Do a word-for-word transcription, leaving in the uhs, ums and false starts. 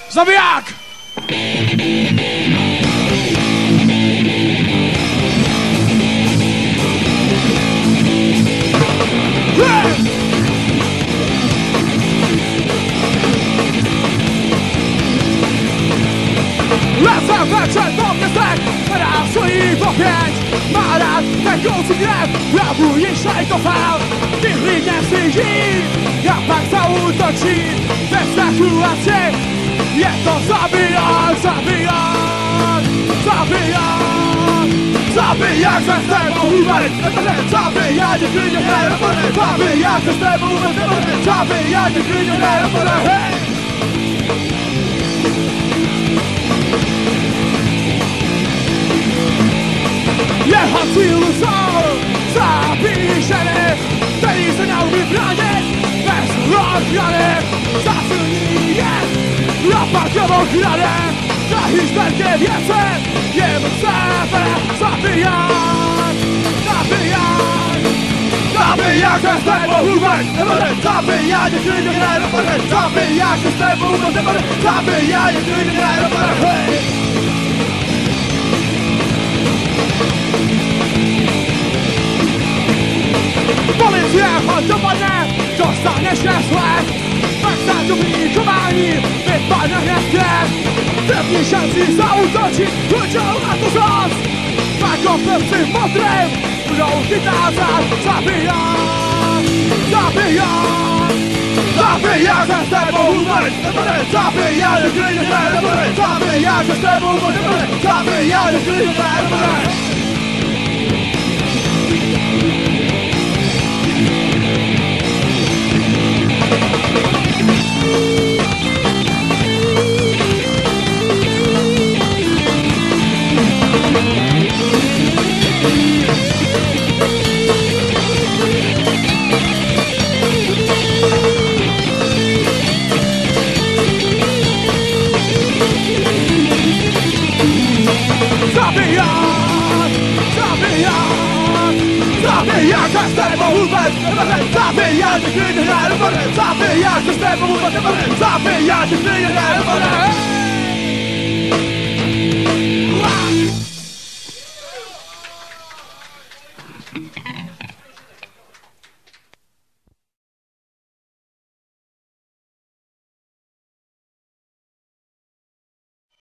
Zabiják! Lecem weczek do mnie zdech, raz i po pięć. Marat, tego co grę, prawujniejszej to fał. Tych nie wstydzi, ja pak całą to ci. Destakuację, jest to zabijak, zabijak, zabijak. Zabijak ze stebą numer, zabijak nie krynie numer, zabijak ze stebą numer, zabijak nie krynie numer, hej! Jechał z iluzją, zapiszemy, ten se miał wybranie, bez rozgrany, zasunij jest, rapakową chwilę, za histerkę więcej, jemy sefę, zabijak, zabijak, zabijak ze stebą numer, zabijak nie krynie numer, zabijak ze stebą numer, zabijak nie krynie numer, hej! Policja chodź do mnie, dostaniesz niesłek. Tak zadublikowanie, wypadnie krew. Pewnie szansy za utoci, ludziom na to czas. Tak opewcy motrem, rąki nazad. Zabijak, zabijak, zabijak ze stebą numer. Zabijak, nie kryje numer. Zabijak ze stebą numer. Zabijak, nie kryje numer. Zabijak, zabijak, zabijak ze stebą numer. Zabijak nie kryje numer. Zabijak ze stebą numer. Zabijak nie kryje numer.